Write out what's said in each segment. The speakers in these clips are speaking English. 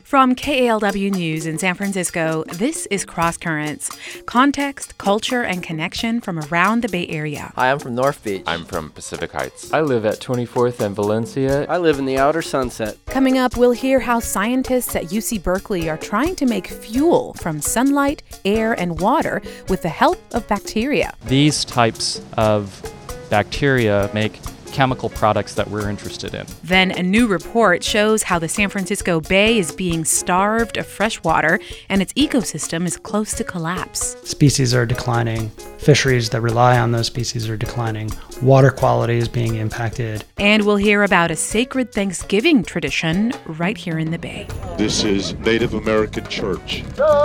From KALW News in San Francisco, this is Cross Currents. Context, culture, and connection from around the Bay Area. Hi, I'm from North Beach. I'm from Pacific Heights. I live at 24th and Valencia. I live in the Outer Sunset. Coming up, we'll hear how scientists at UC Berkeley are trying to make fuel from sunlight, air, and water with the help of bacteria. These types of bacteria make chemical products that we're interested in. Then a new report shows how the San Francisco Bay is being starved of fresh water and its ecosystem is close to collapse. Species are declining. Fisheries that rely on those species are declining. Water quality is being impacted. And we'll hear about a sacred Thanksgiving tradition right here in the Bay. This is Native American Church.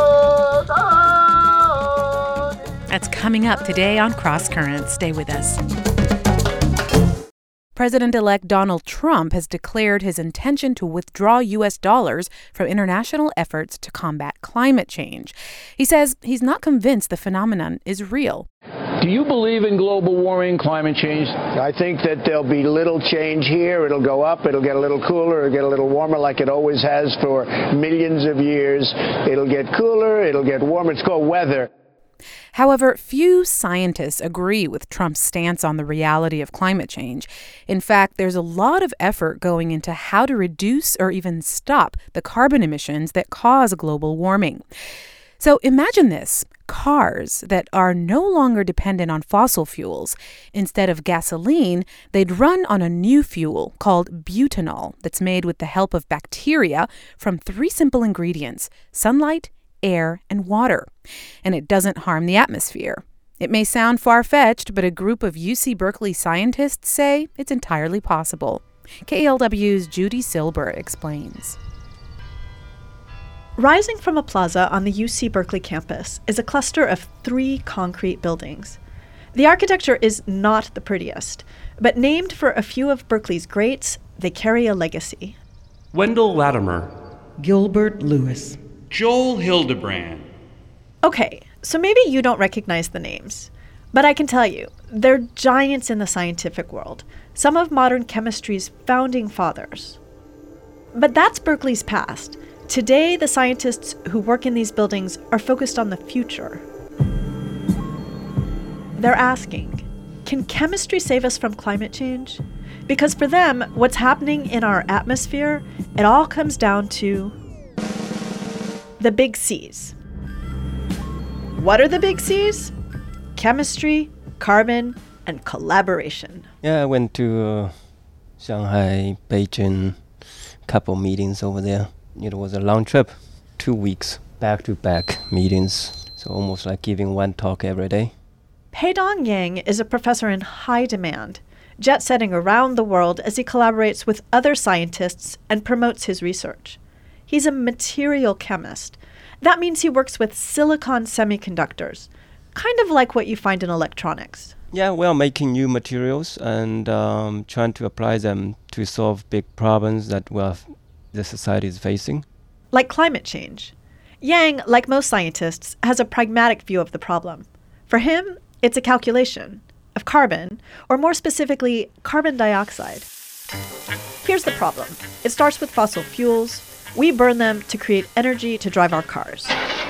That's coming up today on Cross Currents. Stay with us. President-elect Donald Trump has declared his intention to withdraw U.S. dollars from international efforts to combat climate change. He says he's not convinced the phenomenon is real. Do you believe in global warming, climate change? I think that there'll be little change here. It'll go up, it'll get a little cooler, it'll get a little warmer like it always has for millions of years. It'll get cooler, it'll get warmer. It's called weather. However, few scientists agree with Trump's stance on the reality of climate change. In fact, there's a lot of effort going into how to reduce or even stop the carbon emissions that cause global warming. So imagine this: cars that are no longer dependent on fossil fuels. Instead of gasoline, they'd run on a new fuel called butanol that's made with the help of bacteria from 3 simple ingredients: sunlight, air, and water. And it doesn't harm the atmosphere. It may sound far-fetched, but a group of UC Berkeley scientists say it's entirely possible. KALW's Judy Silber explains. Rising from a plaza on the UC Berkeley campus is a cluster of 3 concrete buildings. The architecture is not the prettiest, but named for a few of Berkeley's greats, they carry a legacy. Wendell Latimer. Gilbert Lewis. Joel Hildebrand. Okay, so maybe you don't recognize the names, but I can tell you, they're giants in the scientific world, some of modern chemistry's founding fathers. But that's Berkeley's past. Today, the scientists who work in these buildings are focused on the future. They're asking, can chemistry save us from climate change? Because for them, what's happening in our atmosphere, it all comes down to the big C's. What are the big C's? Chemistry, carbon, and collaboration. Yeah, I went to Shanghai, Beijing, couple meetings over there. It was a long trip, 2 weeks, back-to-back meetings. So almost like giving one talk every day. Peidong Yang is a professor in high demand, jet-setting around the world as he collaborates with other scientists and promotes his research. He's a material chemist. That means he works with silicon semiconductors, kind of like what you find in electronics. Yeah, well, making new materials and trying to apply them to solve big problems that the society is facing. Like climate change. Yang, like most scientists, has a pragmatic view of the problem. For him, it's a calculation of carbon, or more specifically, carbon dioxide. Here's the problem. It starts with fossil fuels. We burn them to create energy to drive our cars.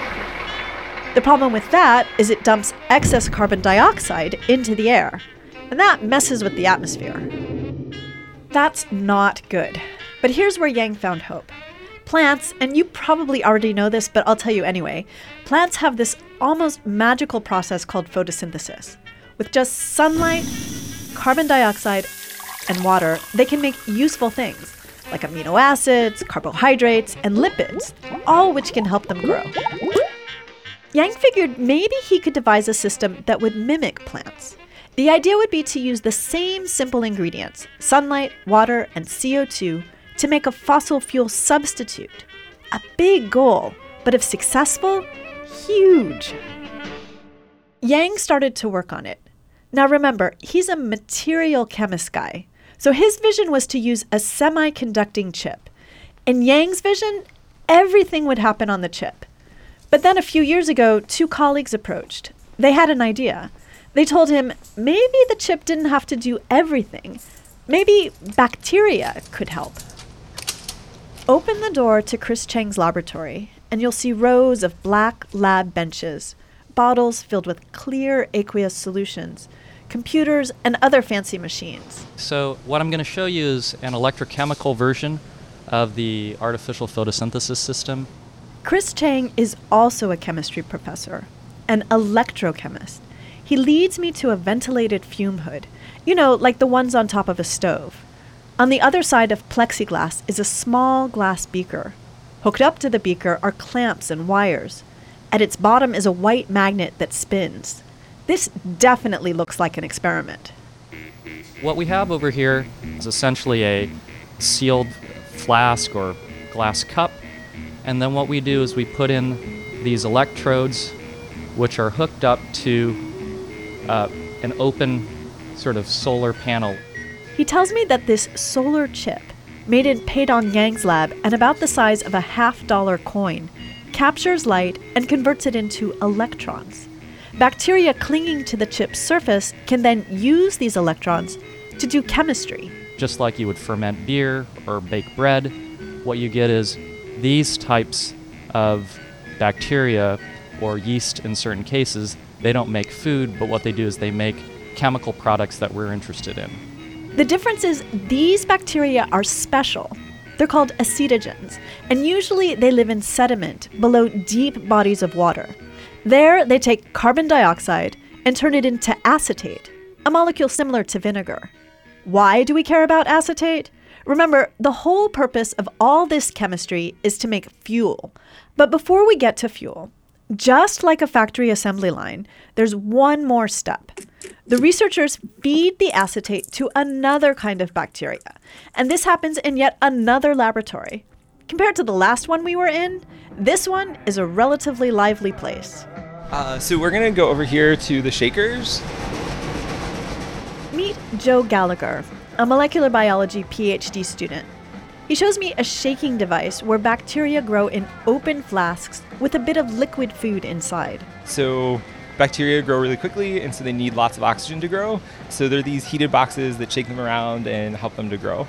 The problem with that is it dumps excess carbon dioxide into the air, and that messes with the atmosphere. That's not good. But here's where Yang found hope. Plants, and you probably already know this, but I'll tell you anyway, plants have this almost magical process called photosynthesis. With just sunlight, carbon dioxide, and water, they can make useful things, like amino acids, carbohydrates, and lipids, all which can help them grow. Yang figured maybe he could devise a system that would mimic plants. The idea would be to use the same simple ingredients, sunlight, water, and CO2, to make a fossil fuel substitute. A big goal, but if successful, huge. Yang started to work on it. Now remember, he's a material chemist guy. So his vision was to use a semiconducting chip. In Yang's vision, everything would happen on the chip. But then a few years ago, 2 colleagues approached. They had an idea. They told him maybe the chip didn't have to do everything. Maybe bacteria could help. Open the door to Chris Chang's laboratory, and you'll see rows of black lab benches, bottles filled with clear aqueous solutions, computers, and other fancy machines. So what I'm going to show you is an electrochemical version of the artificial photosynthesis system. Chris Chang is also a chemistry professor, an electrochemist. He leads me to a ventilated fume hood, like the ones on top of a stove. On the other side of plexiglass is a small glass beaker. Hooked up to the beaker are clamps and wires. At its bottom is a white magnet that spins. This definitely looks like an experiment. What we have over here is essentially a sealed flask or glass cup. And then what we do is we put in these electrodes, which are hooked up to an open sort of solar panel. He tells me that this solar chip, made in Peidong Yang's lab and about the size of a $50 coin, captures light and converts it into electrons. Bacteria clinging to the chip's surface can then use these electrons to do chemistry. Just like you would ferment beer or bake bread, what you get is these types of bacteria, or yeast in certain cases. They don't make food, but what they do is they make chemical products that we're interested in. The difference is these bacteria are special. They're called acetogens, and usually they live in sediment below deep bodies of water. There, they take carbon dioxide and turn it into acetate, a molecule similar to vinegar. Why do we care about acetate? Remember, the whole purpose of all this chemistry is to make fuel. But before we get to fuel, just like a factory assembly line, there's one more step. The researchers feed the acetate to another kind of bacteria, and this happens in yet another laboratory. Compared to the last one we were in, this one is a relatively lively place. So we're going to go over here to the shakers. Meet Joe Gallagher, a molecular biology PhD student. He shows me a shaking device where bacteria grow in open flasks with a bit of liquid food inside. So bacteria grow really quickly, and so they need lots of oxygen to grow. So there are these heated boxes that shake them around and help them to grow.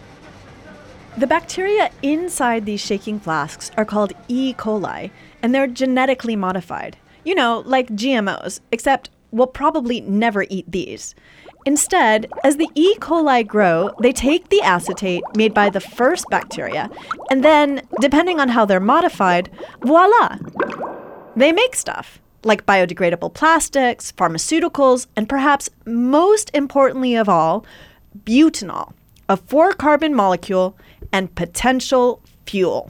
The bacteria inside these shaking flasks are called E. coli, and they're genetically modified. Like GMOs, except we'll probably never eat these. Instead, as the E. coli grow, they take the acetate made by the first bacteria, and then, depending on how they're modified, voila! They make stuff, like biodegradable plastics, pharmaceuticals, and perhaps most importantly of all, butanol, a 4-carbon molecule and potential fuel.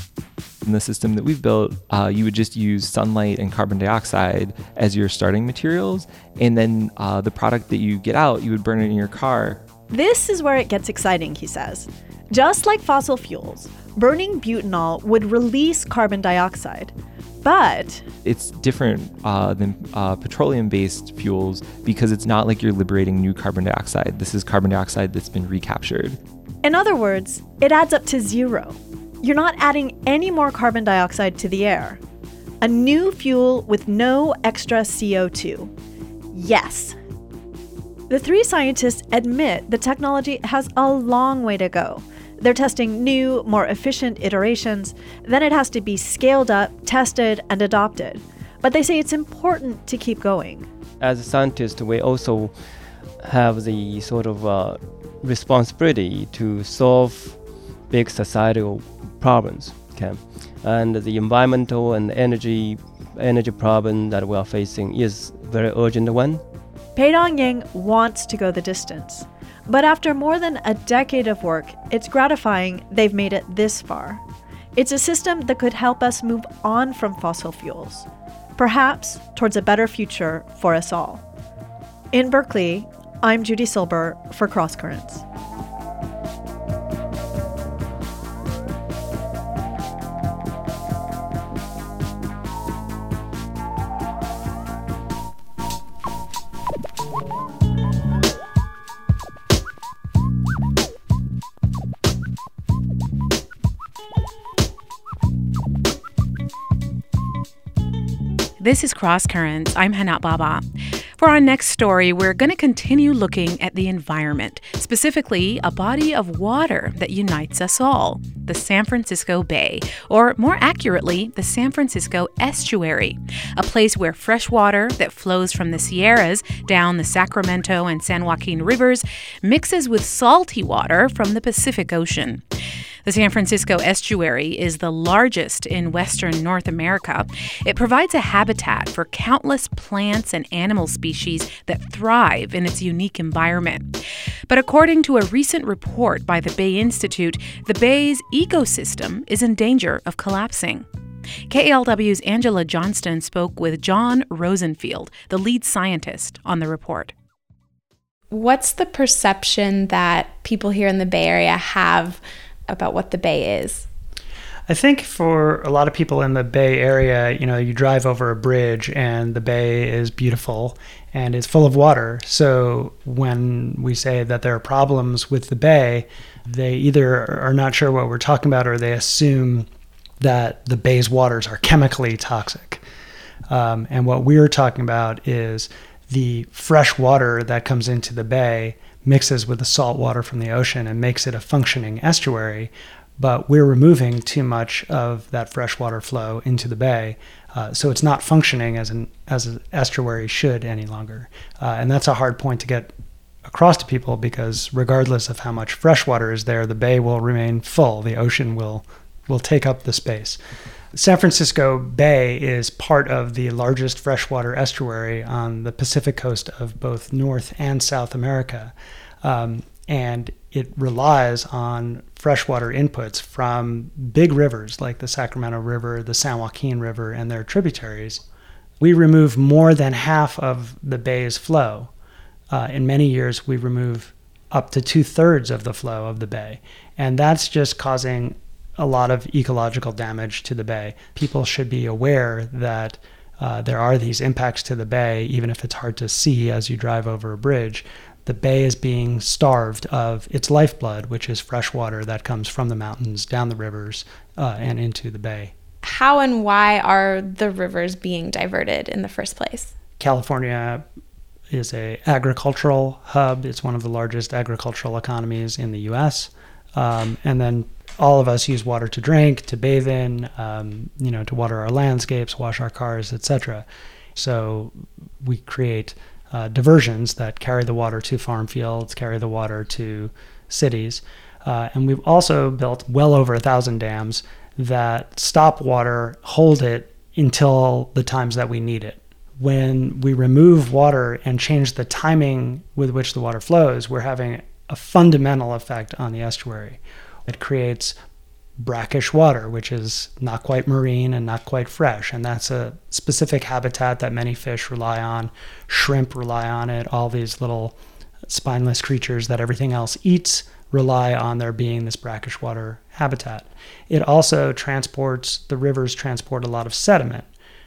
In the system that we've built, you would just use sunlight and carbon dioxide as your starting materials, and then the product that you get out, you would burn it in your car. This is where it gets exciting, he says. Just like fossil fuels, burning butanol would release carbon dioxide. But it's different than petroleum-based fuels because it's not like you're liberating new carbon dioxide. This is carbon dioxide that's been recaptured. In other words, it adds up to zero. You're not adding any more carbon dioxide to the air. A new fuel with no extra CO2. Yes. The 3 scientists admit the technology has a long way to go. They're testing new, more efficient iterations. Then it has to be scaled up, tested, and adopted. But they say it's important to keep going. As a scientist, we also have the sort of responsibility to solve big societal problems. Okay? And the environmental and energy problem that we are facing is a very urgent one. Peidong Yang wants to go the distance. But after more than a decade of work, it's gratifying they've made it this far. It's a system that could help us move on from fossil fuels, perhaps towards a better future for us all. In Berkeley, I'm Judy Silber for Cross Currents. This is Cross Currents. I'm Hana Baba. For our next story, we're going to continue looking at the environment, specifically a body of water that unites us all, the San Francisco Bay, or more accurately, the San Francisco Estuary, a place where fresh water that flows from the Sierras down the Sacramento and San Joaquin rivers mixes with salty water from the Pacific Ocean. The San Francisco Estuary is the largest in Western North America. It provides a habitat for countless plants and animal species that thrive in its unique environment. But according to a recent report by the Bay Institute, the bay's ecosystem is in danger of collapsing. KALW's Angela Johnston spoke with John Rosenfield, the lead scientist on the report. What's the perception that people here in the Bay Area have about what the Bay is? I think for a lot of people in the Bay Area, you drive over a bridge and the Bay is beautiful and it's full of water. So when we say that there are problems with the Bay, they either are not sure what we're talking about or they assume that the Bay's waters are chemically toxic. And what we're talking about is the fresh water that comes into the Bay mixes with the salt water from the ocean and makes it a functioning estuary, but we're removing too much of that freshwater flow into the bay, so it's not functioning as an estuary should any longer. And that's a hard point to get across to people because regardless of how much freshwater is there, the bay will remain full. The ocean will take up the space. San Francisco Bay is part of the largest freshwater estuary on the Pacific coast of both North and South America. And it relies on freshwater inputs from big rivers like the Sacramento River, the San Joaquin River, and their tributaries. We remove more than half of the bay's flow. In many years, we remove up to 2/3 of the flow of the bay. And that's just causing a lot of ecological damage to the bay. People should be aware that there are these impacts to the bay, even if it's hard to see as you drive over a bridge. The bay is being starved of its lifeblood, which is fresh water that comes from the mountains, down the rivers, and into the bay. How and why are the rivers being diverted in the first place? California is an agricultural hub. It's one of the largest agricultural economies in the U.S. And then all of us use water to drink, to bathe in, to water our landscapes, wash our cars, etc. So we create diversions that carry the water to farm fields, carry the water to cities. And we've also built well over 1,000 dams that stop water, hold it until the times that we need it. When we remove water and change the timing with which the water flows, we're having a fundamental effect on the estuary. It creates brackish water, which is not quite marine and not quite fresh. And that's a specific habitat that many fish rely on. Shrimp rely on it. All these little spineless creatures that everything else eats rely on there being this brackish water habitat. It also the rivers transport a lot of sediment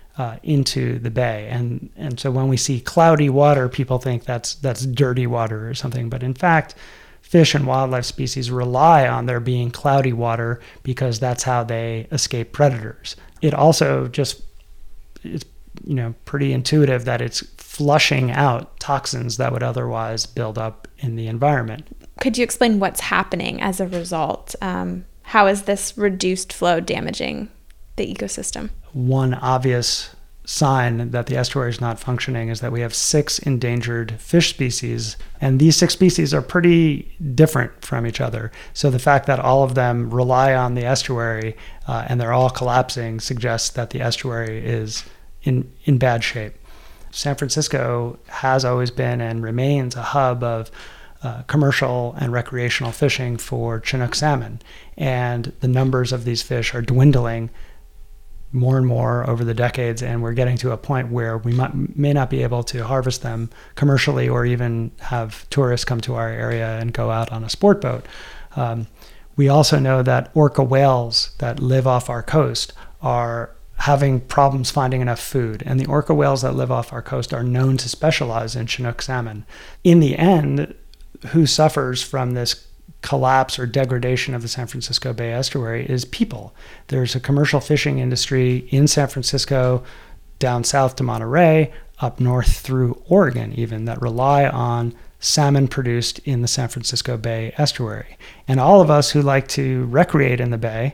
into the bay. And so when we see cloudy water, people think that's dirty water or something. But in fact, fish and wildlife species rely on there being cloudy water because that's how they escape predators. It also it's pretty intuitive that it's flushing out toxins that would otherwise build up in the environment. Could you explain what's happening as a result? How is this reduced flow damaging the ecosystem? One obvious sign that the estuary is not functioning is that we have 6 endangered fish species, and these 6 species are pretty different from each other. So the fact that all of them rely on the estuary and they're all collapsing suggests that the estuary is in bad shape. San Francisco has always been and remains a hub of commercial and recreational fishing for Chinook salmon, and the numbers of these fish are dwindling more and more over the decades, and we're getting to a point where we may not be able to harvest them commercially or even have tourists come to our area and go out on a sport boat. We also know that orca whales that live off our coast are having problems finding enough food, and the orca whales that live off our coast are known to specialize in Chinook salmon. In the end, who suffers from this collapse or degradation of the San Francisco Bay Estuary is people. There's a commercial fishing industry in San Francisco, down south to Monterey, up north through Oregon even that rely on salmon produced in the San Francisco Bay estuary. And all of us who like to recreate in the bay,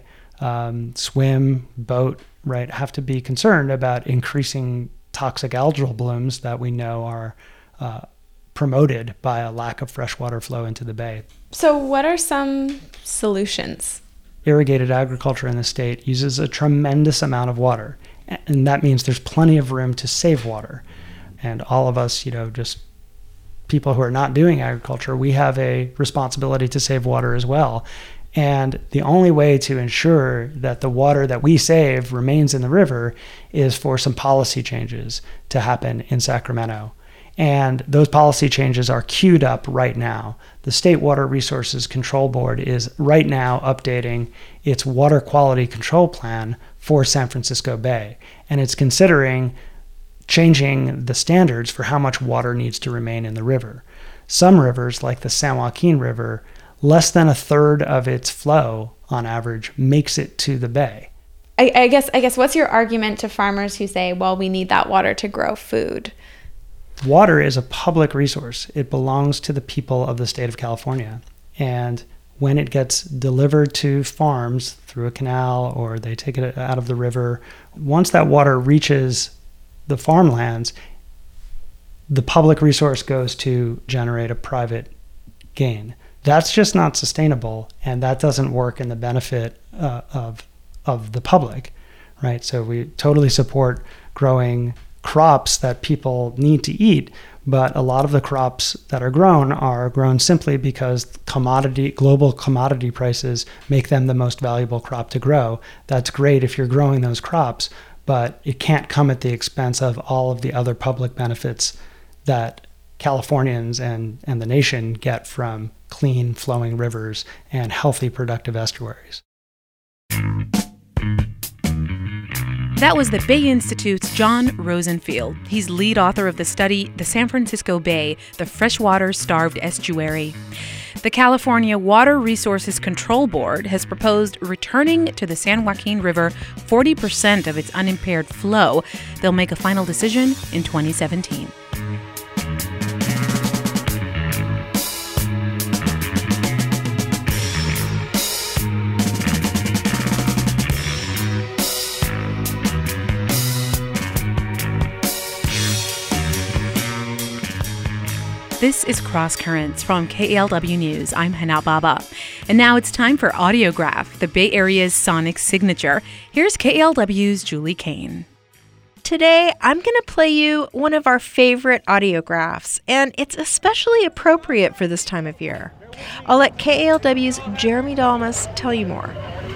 swim, boat, right, have to be concerned about increasing toxic algal blooms that we know are promoted by a lack of freshwater flow into the bay. So what are some solutions? Irrigated agriculture in the state uses a tremendous amount of water, and that means there's plenty of room to save water. And all of us, just people who are not doing agriculture, we have a responsibility to save water as well. And the only way to ensure that the water that we save remains in the river is for some policy changes to happen in Sacramento. And those policy changes are queued up right now. The State Water Resources Control Board is right now updating its water quality control plan for San Francisco Bay. And it's considering changing the standards for how much water needs to remain in the river. Some rivers, like the San Joaquin River, less than a third of its flow on average makes it to the bay. I guess what's your argument to farmers who say, well, we need that water to grow food? Water is a public resource. It belongs to the people of the state of California. And when it gets delivered to farms through a canal or they take it out of the river, once that water reaches the farmlands, the public resource goes to generate a private gain. That's just not sustainable, and that doesn't work in the benefit of the public, right? So we totally support growing crops that people need to eat, but a lot of the crops that are grown simply because global commodity prices make them the most valuable crop to grow. That's great if you're growing those crops, but it can't come at the expense of all of the other public benefits that Californians and the nation get from clean flowing rivers and healthy productive estuaries. That was the Bay Institute's John Rosenfield. He's lead author of the study, The San Francisco Bay, the Freshwater-Starved Estuary. The California Water Resources Control Board has proposed returning to the San Joaquin River 40% of its unimpaired flow. They'll make a final decision in 2017. This is Cross Currents from KALW News. I'm Hana Baba. And now it's time for Audiograph, the Bay Area's sonic signature. Here's KALW's Julie Kane. Today, I'm going to play you one of our favorite audiographs, and it's especially appropriate for this time of year. I'll let KALW's Jeremy Dalmas tell you more.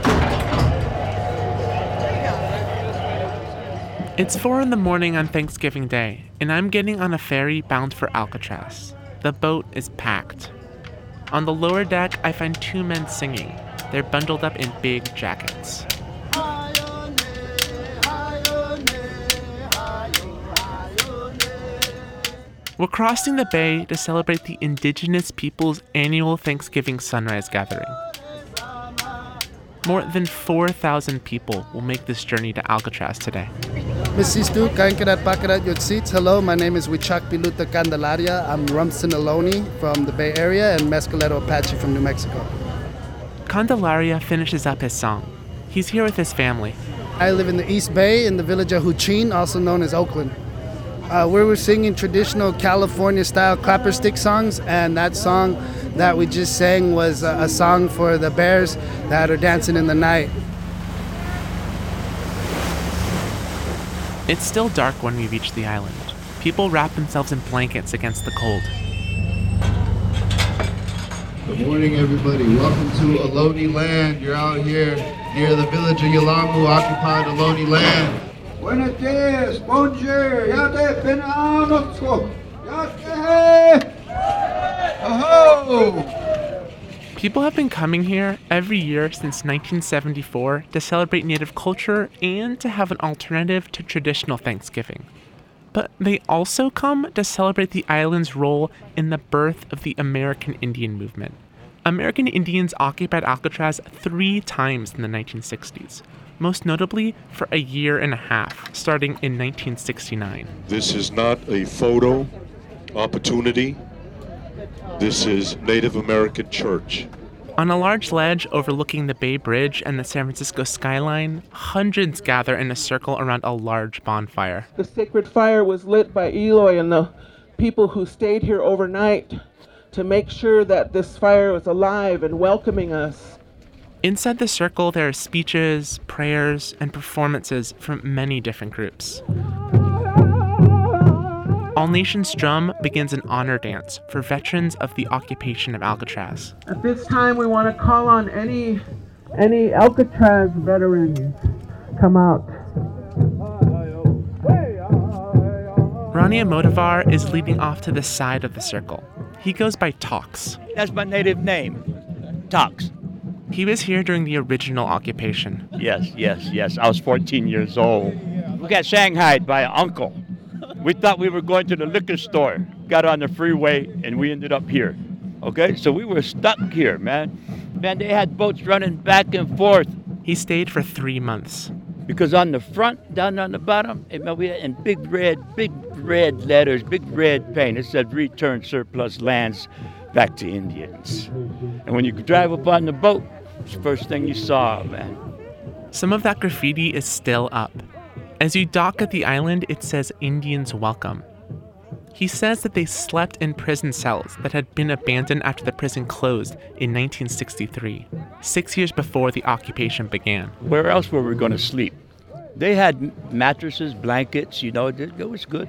It's 4 a.m. on Thanksgiving Day, and I'm getting on a ferry bound for Alcatraz. The boat is packed. On the lower deck, I find 2 men singing. They're bundled up in big jackets. We're crossing the bay to celebrate the indigenous people's annual Thanksgiving sunrise gathering. More than 4,000 people will make this journey to Alcatraz today. Hello, my name is Wichak Piluta Candelaria. I'm Rumson Ohlone from the Bay Area and Mescalero Apache from New Mexico. Candelaria finishes up his song. He's here with his family. I live in the East Bay in the village of Huchin, also known as Oakland. We were singing traditional California-style clapper stick songs, and that song that we just sang was a song for the bears that are dancing in the night. It's still dark when we reach the island. People wrap themselves in blankets against the cold. Good morning, everybody. Welcome to Ohlone Land. You're out here near the village of Yelamu, occupied Ohlone Land. Buenos dias, bonjour, yate penanosko, yate aho! People have been coming here every year since 1974 to celebrate Native culture and to have an alternative to traditional Thanksgiving. But they also come to celebrate the island's role in the birth of the American Indian movement. American Indians occupied Alcatraz 3 times in the 1960s. most notably for a year and a half, starting in 1969. This is not a photo opportunity. This is Native American church. On a large ledge overlooking the Bay Bridge and the San Francisco skyline, hundreds gather in a circle around a large bonfire. The sacred fire was lit by Eloy and the people who stayed here overnight to make sure that this fire was alive and welcoming us. Inside the circle, there are speeches, prayers, and performances from many different groups. All Nations Drum begins an honor dance for veterans of the occupation of Alcatraz. At this time, we want to call on any Alcatraz veteran come out. Ronnie Amotivar is leading off to the side of the circle. He goes by Tox. That's my native name, Tox. He was here during the original occupation. Yes. I was 14 years old. We got shanghaied by an uncle. We thought we were going to the liquor store, got on the freeway, and we ended up here. Okay, so we were stuck here, man. Man, they had boats running back and forth. He stayed for 3 months. Because on the front, down on the bottom, we had in big red letters, big red paint, it said return surplus lands back to Indians. And when you drive up on the boat, it's the first thing you saw, man. Some of that graffiti is still up. As you dock at the island, it says Indians welcome. He says that they slept in prison cells that had been abandoned after the prison closed in 1963, 6 years before the occupation began. Where else were we going to sleep? They had mattresses, blankets, it was good.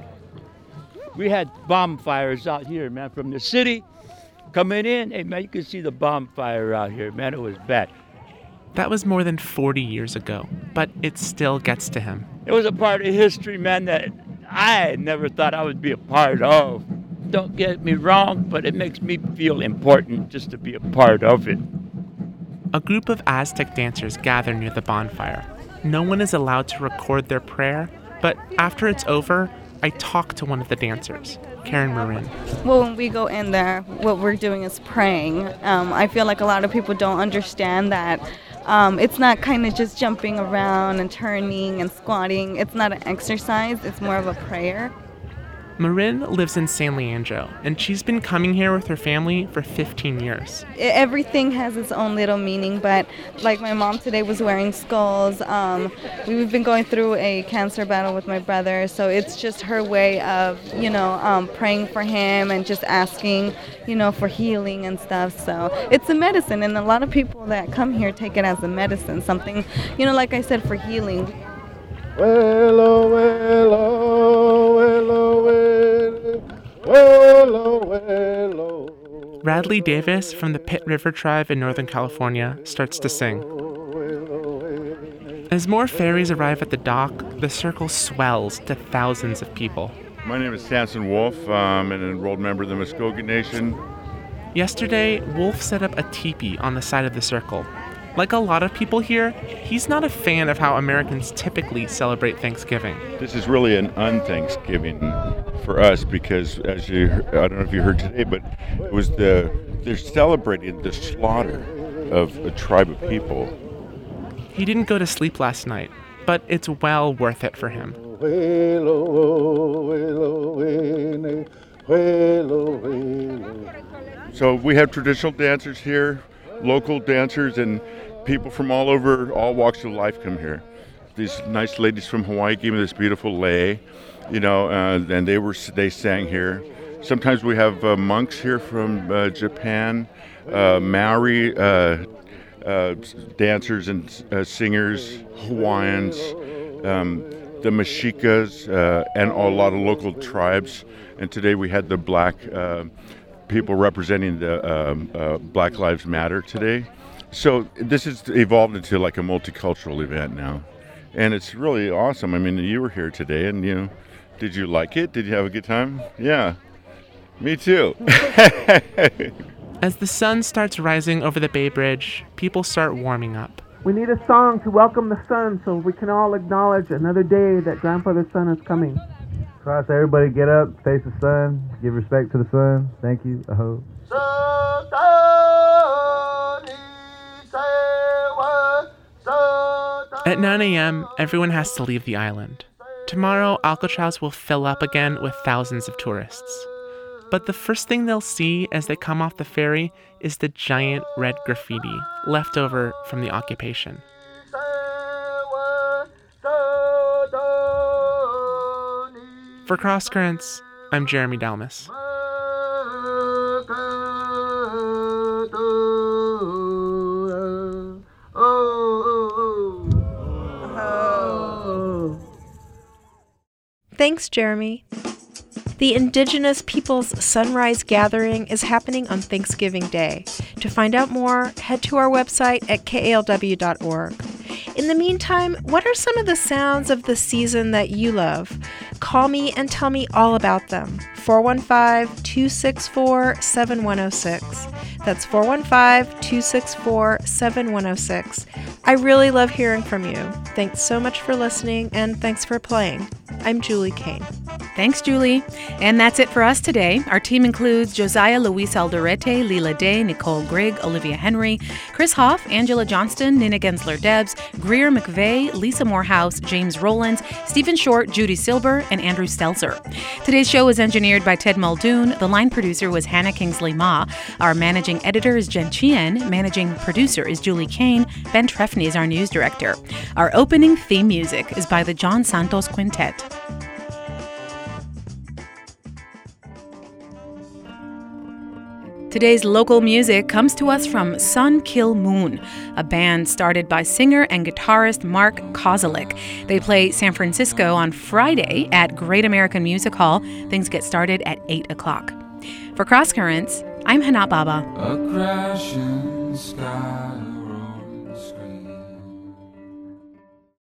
We had bonfires out here, man, from the city coming in. Hey, man, you could see the bonfire out here, man, it was bad. That was more than 40 years ago, but it still gets to him. It was a part of history, man, that I never thought I would be a part of. Don't get me wrong, but it makes me feel important just to be a part of it. A group of Aztec dancers gather near the bonfire. No one is allowed to record their prayer, but after it's over, I talk to one of the dancers, Karen Marin. Well, when we go in there, what we're doing is praying. I feel like a lot of people don't understand that it's not kind of just jumping around and turning and squatting. It's not an exercise. It's more of a prayer. Marin lives in San Leandro, and she's been coming here with her family for 15 years. Everything has its own little meaning, but like my mom today was wearing skulls. We've been going through a cancer battle with my brother, so it's just her way of, praying for him and just asking, for healing and stuff. So it's a medicine, and a lot of people that come here take it as a medicine, something, like I said, for healing. Radley Davis from the Pitt River Tribe in Northern California starts to sing. As more ferries arrive at the dock, the circle swells to thousands of people. My name is Samson Wolf. I'm an enrolled member of the Muskogee Nation. Yesterday, Wolf set up a teepee on the side of the circle. Like a lot of people here, he's not a fan of how Americans typically celebrate Thanksgiving. This is really an un-Thanksgiving for us because, I don't know if you heard today, but it was they're celebrating the slaughter of a tribe of people. He didn't go to sleep last night, but it's well worth it for him. So we have traditional dancers here, local dancers, and people from all over, all walks of life come here. These nice ladies from Hawaii gave me this beautiful lei, and they sang here. Sometimes we have monks here from Japan, Maori dancers and singers, Hawaiians, the Meshikas, and a lot of local tribes. And today we had the black people representing the Black Lives Matter today. So this has evolved into like a multicultural event now. And it's really awesome. I mean, you were here today and, did you like it? Did you have a good time? Yeah, me too. As the sun starts rising over the Bay Bridge, people start warming up. We need a song to welcome the sun so we can all acknowledge another day that Grandfather Sun is coming. Cross, everybody get up, face the sun, give respect to the sun. Thank you, Aho. At 9 a.m., everyone has to leave the island. Tomorrow, Alcatraz will fill up again with thousands of tourists. But the first thing they'll see as they come off the ferry is the giant red graffiti left over from the occupation. For Cross Currents, I'm Jeremy Dalmas. Thanks, Jeremy. The Indigenous Peoples Sunrise Gathering is happening on Thanksgiving Day. To find out more, head to our website at kalw.org. In the meantime, what are some of the sounds of the season that you love? Call me and tell me all about them. 415-264-7106. That's 415-264-7106. I really love hearing from you. Thanks so much for listening, and thanks for playing. I'm Julie Kane. Thanks, Julie. And that's it for us today. Our team includes Josiah Luis Alderete, Leela Day, Nicole Grigg, Olivia Henry, Chris Hoff, Angela Johnston, Nina Gensler-Debs, Greer McVeigh, Lisa Morehouse, James Rowlands, Stephen Short, Judy Silber, and Andrew Stelzer. Today's show was engineered by Ted Muldoon. The line producer was Hannah Kingsley Ma. Our managing editor is Jen Chien. Managing producer is Julie Kane. Ben Trefny is our news director. Our opening theme music is by the John Santos Quintet. Today's local music comes to us from Sun Kill Moon, a band started by singer and guitarist Mark Kozelik. They play San Francisco on Friday at Great American Music Hall. Things get started at 8 o'clock. For Cross Currents, I'm Hana Baba. A crashing sky.